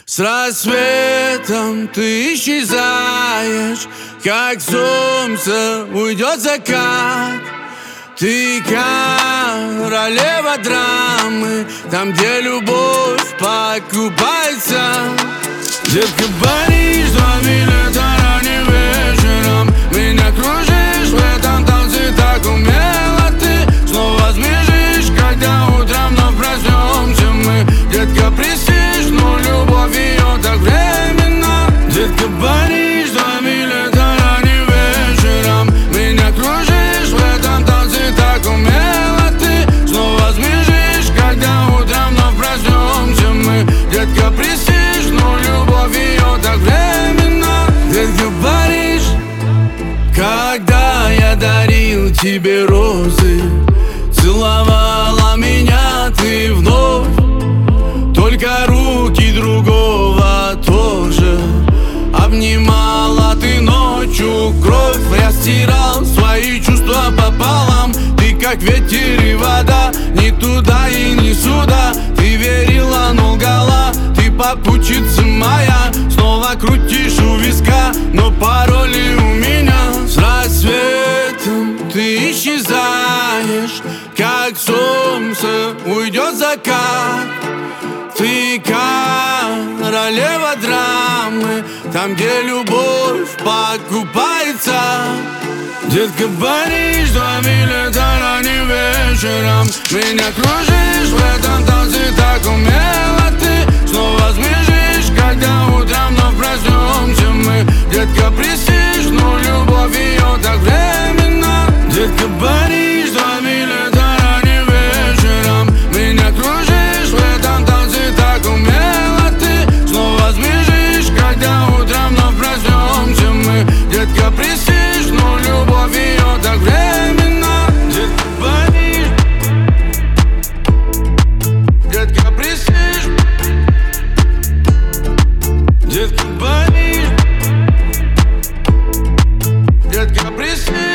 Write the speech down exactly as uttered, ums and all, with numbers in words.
С рассветом ты исчезаешь, как солнце уйдет закат. Ты королева драмы, там, где любовь покупается. Детка, Париж, два билета ранним вечером. Меня кружишь в этом танце так умело. Ты снова смешишь, когда утром вновь проснемся мы. Детка, престиж, но любовь ее так временно. Детка, Париж, два билета ранним вечером. Меня кружишь в этом танце так умело. Ты снова смешишь, когда утром вновь проснемся мы. Детка, престиж, но любовь ее так временно. Детка, Париж. Когда я дарил тебе розы, целовала меня ты вновь. Только руки другого тоже обнимала ты ночью кровь. Я стирал свои чувства пополам. Ты как ветер и вода, ни туда и ни сюда. Ты верила, но лгала, ты попутчица моя. Снова крутишь у виска, но пароли у меня. С рассветом ты исчезаешь, как солнце уйдет закат. Ты королева драмы, там, где любовь покупается. Детка, Париж, два билета ранним вечером. Меня кружишь в этом танце так умело. Ты снова смешишь, когда утром вновь проснемся мы. Детка, престиж, но любовь ее так временно. Детка, Париж, два билета ранним вечером. Меня кружишь в этом танце так умело. Ты снова смешишь, когда утром вновь проснемся мы. Детка, престиж, но любовь ее так временно. Детка, Париж. Детка, престиж. Детка, Париж. Детка, престиж.